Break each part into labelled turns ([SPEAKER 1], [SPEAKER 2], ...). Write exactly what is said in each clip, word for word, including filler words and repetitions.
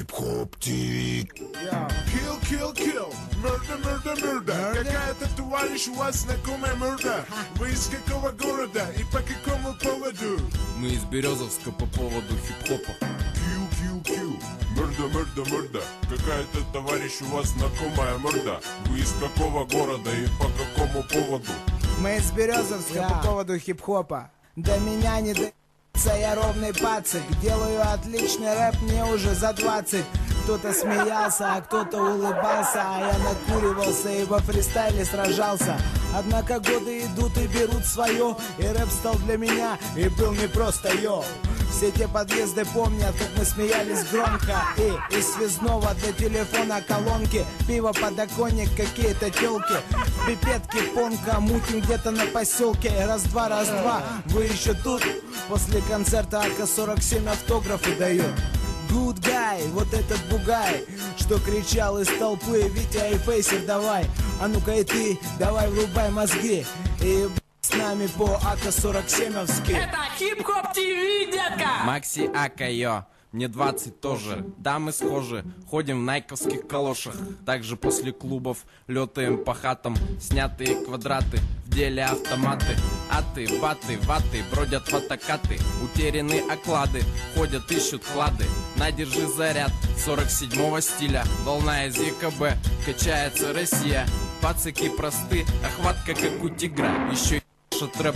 [SPEAKER 1] Хип-хоп ти ви.
[SPEAKER 2] Kill, kill, kill, murder, murder, murder. Какая-то товарищ у вас знакомая murder. Вы из какого города и по какому поводу?
[SPEAKER 3] Мы из Березовска по поводу хип-хопа.
[SPEAKER 2] Kill, kill, kill, murder, murder, murder. Какая-то товарищ у вас знакомая murder. Вы из какого города и по какому поводу?
[SPEAKER 4] Мы из Березовска yeah. по поводу хип-хопа. До меня не до***ться, я ровный пацик. Делаю отличный рэп, мне уже за двадцать. Кто-то смеялся, а кто-то улыбался, а я накуривался и во фристайле сражался. Однако годы идут и берут свое, и рэп стал для меня, и был не просто йоу. Все те подъезды помнят, как мы смеялись громко. И из связного до телефона колонки, пиво, подоконник, какие-то телки. Пипетки, понка, мутим где-то на поселке. Раз-два, раз-два, вы еще тут? После концерта А К сорок семь автографы дает. Good guy, вот этот бугай, что кричал из толпы: Витя и Фейсер, давай. А ну-ка и ты, давай врубай мозги. И с нами по А К сорок семь-овски.
[SPEAKER 5] Это хип-хоп ти ви, детка!
[SPEAKER 3] Макси Ака, йо. Мне двадцать тоже, да мы схожи. Ходим в найковских калошах. Также после клубов летаем по хатам. Снятые квадраты, в деле автоматы. Аты, баты, ваты, бродят фотокаты. Утеряны оклады, ходят, ищут клады. На, держи заряд сорок седьмого стиля. Волна из Е К Б, качается Россия. Пацаки просты, охватка как у тигра. Еще и трэп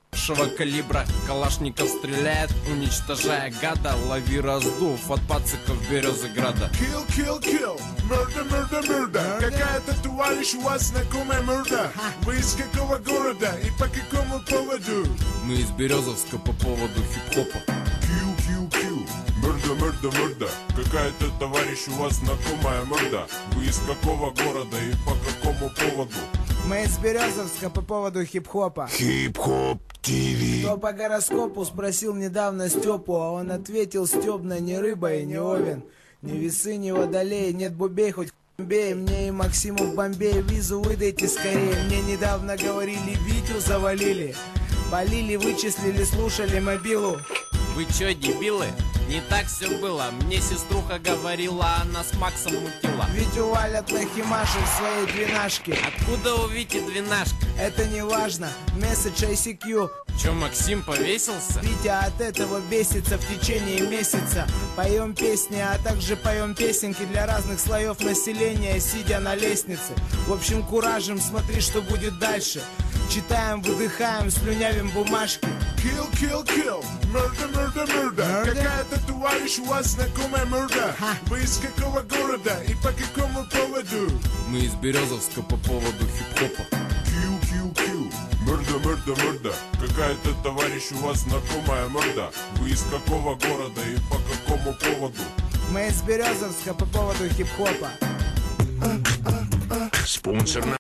[SPEAKER 3] калибра. Калашников стреляет, уничтожая гада. Лови раздув от пациков Березограда.
[SPEAKER 2] Kill, kill, kill, murder, murder, murder. Какая-то товарищ у вас знакомая murder. Вы из какого города и по какому поводу?
[SPEAKER 3] Мы из Березовска по поводу хип-хопа.
[SPEAKER 2] Kill, kill, kill, murder, murder, murder. Какая-то товарищ у вас знакомая murder. Вы из какого города и по какому поводу?
[SPEAKER 4] Мы из Березовска по поводу хип-хопа.
[SPEAKER 1] Хип-хоп ти ви.
[SPEAKER 4] Кто по гороскопу спросил недавно Степу, а он ответил: стебно, не рыба и не овен. Ни весы, ни водолей, нет бубей, хоть бей. Мне и Максиму в Бомбей визу выдайте скорее. Мне недавно говорили, Витю завалили. Болили, вычислили, слушали мобилу.
[SPEAKER 3] Вы чё, дебилы? Не так все было. Мне сеструха говорила, она с Максом мутила.
[SPEAKER 4] Витю валят на химаше в своей двенашке.
[SPEAKER 3] Откуда у Вити двенашка?
[SPEAKER 4] Это не важно. Месседж ай си кью.
[SPEAKER 3] Чё, Максим повесился?
[SPEAKER 4] Витя от этого бесится в течение месяца. Поем песни, а также поем песенки для разных слоев населения, сидя на лестнице. В общем, куражем, смотри, что будет дальше. Читаем, выдыхаем, слюнявим бумажки.
[SPEAKER 2] Kill, kill, kill, murder, murder, murder. Какая-то товарищ у вас знакомая murder. Вы из какого города и по какому поводу?
[SPEAKER 3] Мы из Березовска по поводу хип-хопа.
[SPEAKER 2] Kill, kill, kill, murder, murder, murder. Какая-то товарищ у вас знакомая murder. Вы из какого города и по какому поводу?
[SPEAKER 4] Мы из Березовска по поводу хип-хопа.
[SPEAKER 1] Спонсор